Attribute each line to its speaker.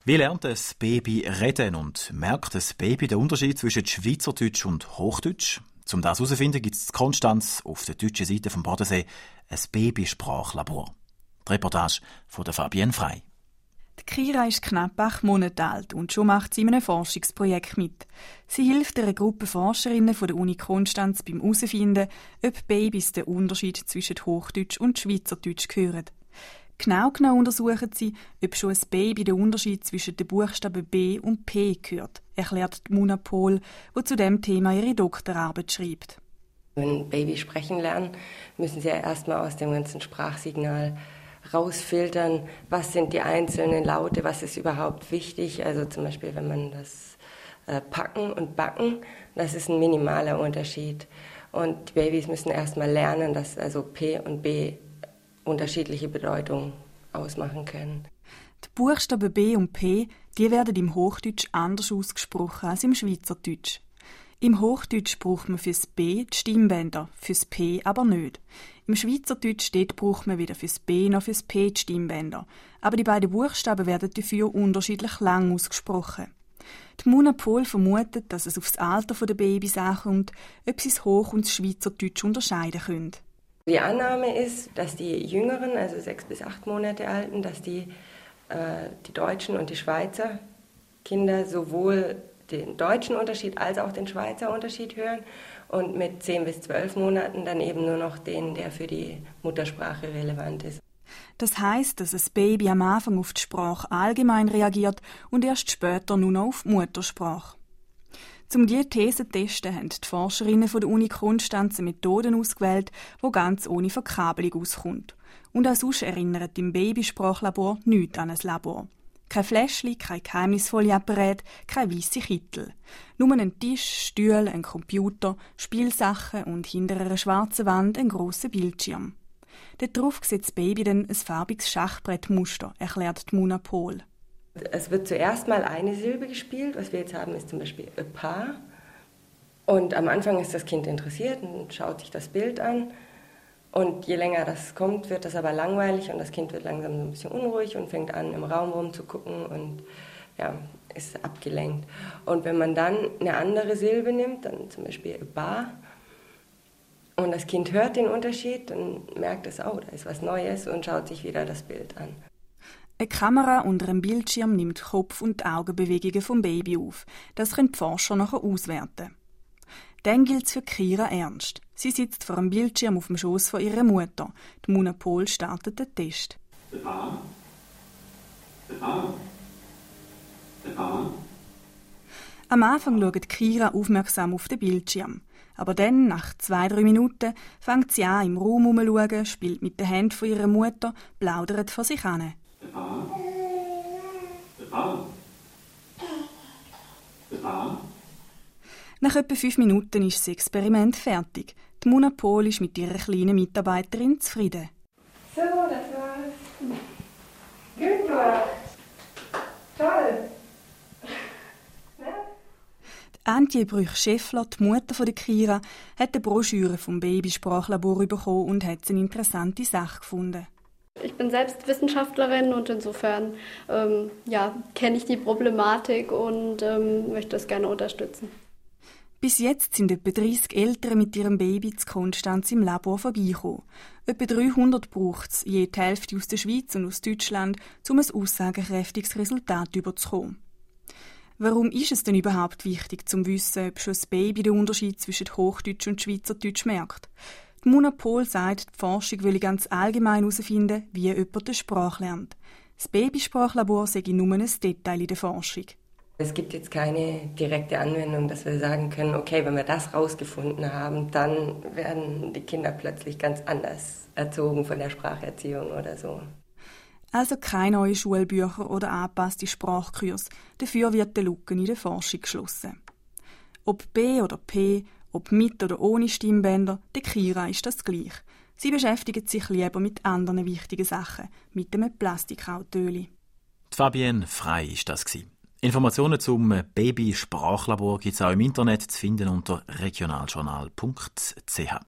Speaker 1: Wie lernt ein Baby reden und merkt das Baby den Unterschied zwischen Schweizerdeutsch und Hochdeutsch? Um das herauszufinden, gibt es in Konstanz auf der deutschen Seite vom Bodensee ein Babysprachlabor. Die Reportage von der Fabienne Frey.
Speaker 2: Die Kira ist knapp 8 Monate alt und schon macht sie in einem Forschungsprojekt mit. Sie hilft einer Gruppe Forscherinnen von der Uni Konstanz beim herausfinden, ob Babys den Unterschied zwischen Hochdeutsch und Schweizerdeutsch hören. Genau untersuchen sie, ob schon ein Baby den Unterschied zwischen den Buchstaben B und P hört, erklärt Muna Pohl, die zu diesem Thema ihre Doktorarbeit schreibt.
Speaker 3: Wenn Babys sprechen lernen, müssen sie ja erstmal aus dem ganzen Sprachsignal rausfiltern, was sind die einzelnen Laute, was ist überhaupt wichtig. Also zum Beispiel, wenn man das Packen und Backen, das ist ein minimaler Unterschied. Und die Babys müssen erstmal lernen, dass also P und B unterschiedliche Bedeutungen ausmachen können.
Speaker 2: Die Buchstaben B und P, die werden im Hochdeutsch anders ausgesprochen als im Schweizerdeutsch. Im Hochdeutsch braucht man fürs B die Stimmbänder, fürs P aber nicht. Im Schweizerdeutsch braucht man weder fürs B noch fürs P die Stimmbänder. Aber die beiden Buchstaben werden dafür unterschiedlich lang ausgesprochen. Die Muna Pohl vermutet, dass es auf das Alter der Babys ankommt, ob sie das Hoch- und das Schweizerdeutsch unterscheiden können.
Speaker 3: Die Annahme ist, dass die Jüngeren, also 6 bis 8 Monate Alten, dass die deutschen und die Schweizer Kinder sowohl den deutschen Unterschied als auch den Schweizer Unterschied hören und mit 10 bis 12 Monaten dann eben nur noch den, der für die Muttersprache relevant ist.
Speaker 2: Das heisst, dass das Baby am Anfang auf die Sprache allgemein reagiert und erst später nur noch auf die Muttersprache. Um diese These zu testen, haben die Forscherinnen von der Uni Konstanz Methoden ausgewählt, die ganz ohne Verkabelung auskommt. Und auch sonst erinnert im Babysprachlabor nichts an ein Labor. Kein Fläschchen, kein geheimnisvolle Apparat, kein weisse Kittel. Nur ein Tisch, Stühle, ein Computer, Spielsachen und hinter einer schwarzen Wand ein grosser Bildschirm. Dort drauf sieht das Baby dann ein farbiges Schachbrettmuster, erklärt Muna Pohl.
Speaker 3: Es wird zuerst mal eine Silbe gespielt. Was wir jetzt haben, ist zum Beispiel ein Paar. Und am Anfang ist das Kind interessiert und schaut sich das Bild an. Und je länger das kommt, wird das aber langweilig und das Kind wird langsam so ein bisschen unruhig und fängt an, im Raum rumzugucken und ja, ist abgelenkt. Und wenn man dann eine andere Silbe nimmt, dann zum Beispiel ein Bar, und das Kind hört den Unterschied, dann merkt es, oh, da ist was Neues und schaut sich wieder das Bild an.
Speaker 2: Eine Kamera unter einem Bildschirm nimmt Kopf- und Augenbewegungen vom Baby auf. Das können die Forscher nachher auswerten. Dann gilt es für Kira ernst. Sie sitzt vor einem Bildschirm auf dem Schoß von ihrer Mutter. Die Muna Pohl startet den Test. Am Anfang schaut Kira aufmerksam auf den Bildschirm. Aber dann, nach 2-3 Minuten, fängt sie an, im Raum herumzuschauen, spielt mit den Händen von ihrer Mutter, plaudert vor sich hin. Nach etwa 5 Minuten ist das Experiment fertig. Die Muna Pohl ist mit ihrer kleinen Mitarbeiterin zufrieden.
Speaker 3: So, das war's. Gut gemacht. Toll.
Speaker 2: Antje Brüch-Scheffler, die Mutter der Kira, hat eine Broschüre vom Babysprachlabor bekommen und hat eine interessante Sache gefunden.
Speaker 4: Ich bin selbst Wissenschaftlerin und insofern kenne ich die Problematik und möchte das gerne unterstützen.
Speaker 2: Bis jetzt sind etwa 30 Eltern mit ihrem Baby zu Konstanz im Labor vorbeigekommen. Etwa 300 braucht es, je die Hälfte aus der Schweiz und aus Deutschland, um ein aussagekräftiges Resultat überzukommen. Warum ist es denn überhaupt wichtig, zu wissen, ob schon das Baby den Unterschied zwischen Hochdeutsch und Schweizerdeutsch merkt? Die Muna Pohl sagt, die Forschung will ganz allgemein herausfinden, wie jemand die Sprache lernt. Das Babysprachlabor sei nur ein Detail in der Forschung.
Speaker 3: Es gibt jetzt keine direkte Anwendung, dass wir sagen können, okay, wenn wir das rausgefunden haben, dann werden die Kinder plötzlich ganz anders erzogen von der Spracherziehung oder so.
Speaker 2: Also keine neuen Schulbücher oder angepasste Sprachkurse. Dafür wird die Lücke in der Forschung geschlossen. Ob B oder P, ob mit oder ohne Stimmbänder, der Kira ist das gleich. Sie beschäftigt sich lieber mit anderen wichtigen Sachen, mit einem Plastikrautöli.
Speaker 1: Fabienne Frey war das. Informationen zum Babysprachlabor gibt es auch im Internet zu finden unter regionaljournal.ch.